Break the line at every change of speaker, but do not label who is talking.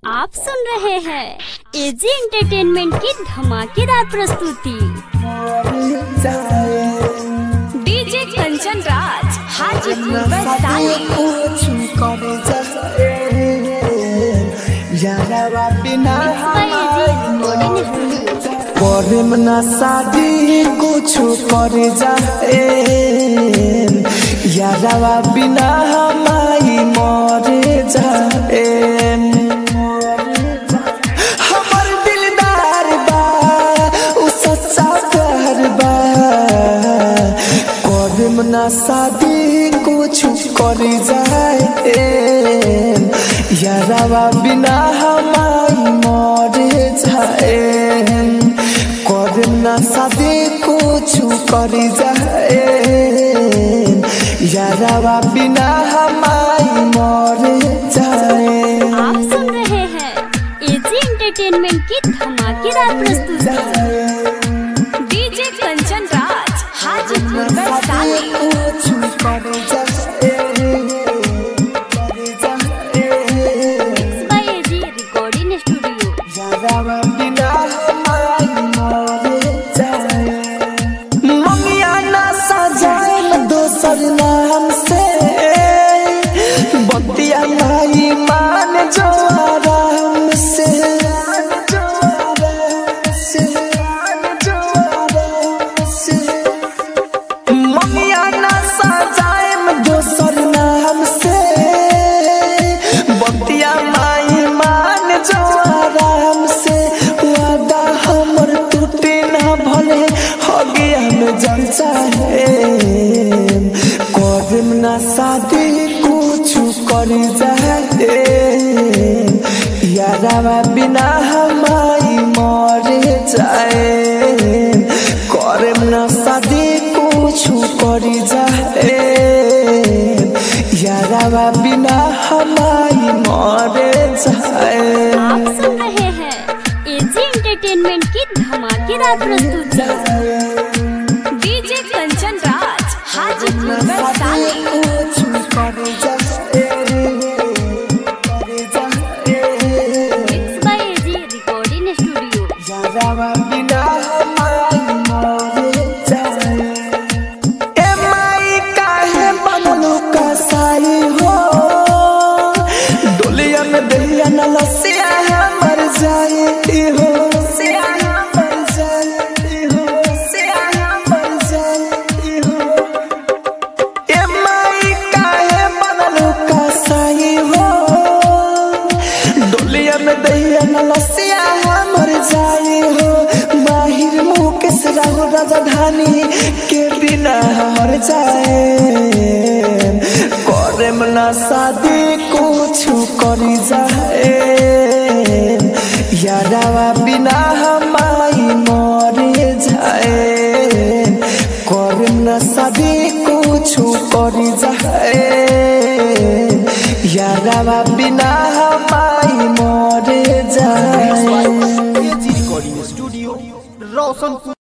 आप सुन रहे हैं एजी एंटरटेनमेंट की धमाकेदार प्रस्तुति। डीजे कंचन राज हाजीपुर
प्रेम ना शादी कुछ कर जाए यारवा बिना हमारी मरे जाए। हमर दिलदार बा उ सच्चा प्यार बा प्रेम ना शादी कुछ कर जाए यारवा बिना हमारी मरे जाए। ना शादी कुछ कर जाए यारवा बिना हमारी मर जाए।
आप सुन रहे हैं एजी एंटरटेनमेंट की धमाकेदार प्रस्तुति। DJ Kanchan Raj Hajipur recording studio.
यारवा बिना नाम से बतिया माई मान जो आराम से ममिया ना सजाए दोसर नाम से बतिया माई मान जो आराम से। वादा हमर टूटे ना भले हो गया में जल चाहे ना शादी कुछ कर जाए यारवा बिना हमारी मरे जाए। करम ना शादी कुछ कर जाए यारवा बिना हमारी मरे जाए।
आप सुन रहे हैं एजी एंटरटेनमेंट की धमाकेदार प्रस्तुति। DJ Kanchan Raj Hajipur recording studio.
यारवा बिना हमारी मरे जाए। ए माई काहे बनलू कसाई हो डोलिया में दहिया न लसिया मर जाए हो लसिया मर जाए हो। माहिर मुकेश राहु राजधानी के बिना मर जाए। करम ना शादी कुछ कर जाए यारवा बिना हमारी मरे जाए। करम ना शादी कुछ कर जाए यारवा बिना हमारी मरे जाए।
AG recording studio Roshanpur.